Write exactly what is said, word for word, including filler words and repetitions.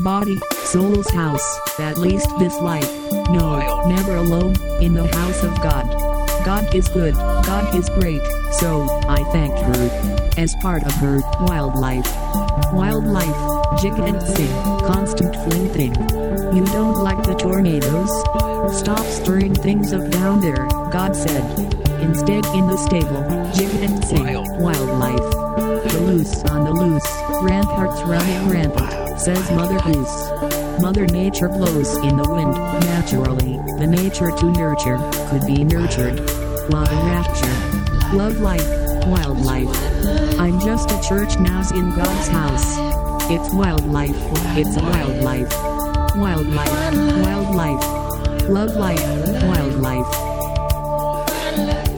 body, soul's house, at least this life. No, never alone, in the house of God. God is good, God is great, so I thanked her as part of her wildlife. Wildlife, jig and sing, constant fling thing. You don't like the tornadoes? Stop stirring things up down there, God said. Instead, in the stable, jig and sing, wildlife. The loose on the loose, ramparts running rampant, says Mother Goose. Mother Nature blows in the wind, naturally. The nature to nurture, could be nurtured. What a rapture. Love life, wildlife. I'm just a church mouse in God's house. It's wildlife, it's a wildlife. Wildlife, wildlife. Love life, wildlife.